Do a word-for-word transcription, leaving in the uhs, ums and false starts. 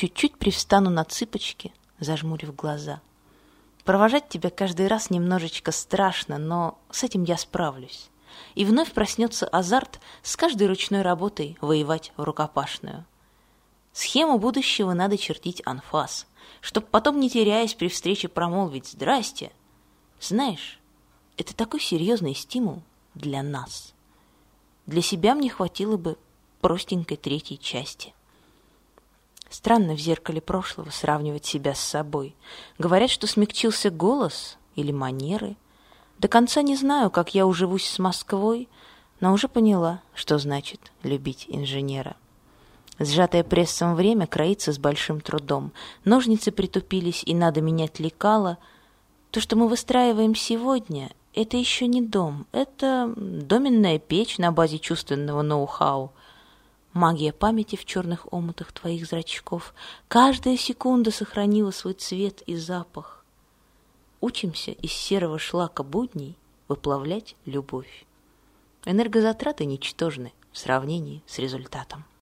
чуть-чуть привстану на цыпочки, зажмурив глаза. Провожать тебя каждый раз немножечко страшно, но с этим я справлюсь. И вновь проснется азарт с каждой ручной работой воевать в рукопашную. Схему будущего надо чертить анфас, чтоб потом, не теряясь, при встрече промолвить «Здрасте». Знаешь, это такой серьезный стимул для нас. Для себя мне хватило бы простенькой третьей части. Странно в зеркале прошлого сравнивать себя с собой. Говорят, что смягчился голос или манеры. До конца не знаю, как я уживусь с Москвой, но уже поняла, что значит любить инженера. Сжатое прессом время кроится с большим трудом. Ножницы притупились, и надо менять лекала. То, что мы выстраиваем сегодня, это еще не дом. Это доменная печь на базе чувственного ноу-хау. Магия памяти в черных омутах твоих зрачков. Каждая секунда сохранила свой цвет и запах. Учимся из серого шлака будней выплавлять любовь. Энергозатраты ничтожны в сравнении с результатом.